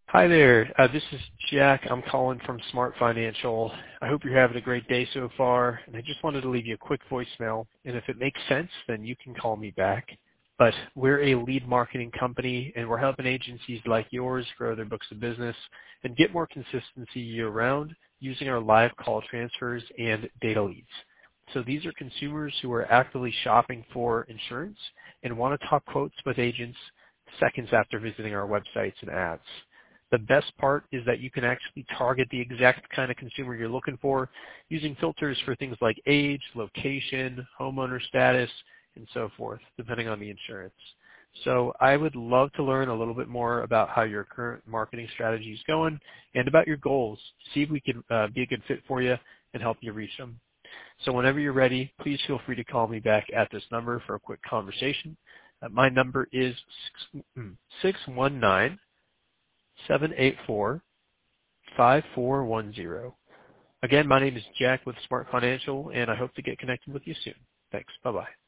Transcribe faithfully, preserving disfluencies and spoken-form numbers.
Hi there. Uh, this is Jack. I'm calling from Smart Financial. I hope you're having a great day so far, and I just wanted to leave you a quick voicemail. And if it makes sense, then you can call me back. But we're a lead marketing company, and we're helping agencies like yours grow their books of business and get more consistency year-round using our live call transfers and data leads. So these are consumers who are actively shopping for insurance and want to talk quotes with agents seconds after visiting our websites and ads. The best part is that you can actually target the exact kind of consumer you're looking for using filters for things like age, location, homeowner status, and so forth, depending on the insurance. So I would love to learn a little bit more about how your current marketing strategy is going and about your goals. See if we can uh, be a good fit for you and help you reach them. So whenever you're ready, please feel free to call me back at this number for a quick conversation. Uh, my number is six one nine, seven eight four, five four one zero. Again, my name is Jack with Smart Financial, and I hope to get connected with you soon. Thanks. Bye-bye.